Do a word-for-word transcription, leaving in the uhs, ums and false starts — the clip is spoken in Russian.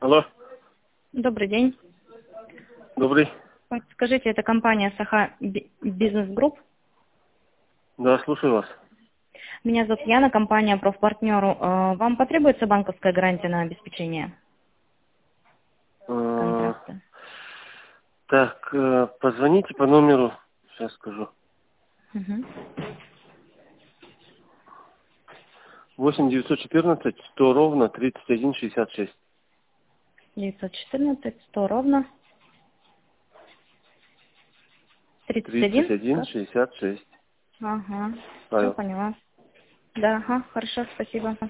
Алло, Добрый день. добрый. Скажите, это компания Саха Би- Бизнес Групп. Да, слушаю вас. Меня зовут Яна, компания Профпартнеру. Э, Вам потребуется банковская гарантия на обеспечение Э, контракта? Так, э, позвоните по номеру, сейчас скажу. Угу. восемь девятьсот четырнадцать сто ровно тридцать один шестьдесят шесть. девятьсот четырнадцать сто ровно тридцать тридцать один. один Как? шестьдесят шесть. Ага, все Павел. поняла. Да, ага, хорошо, спасибо.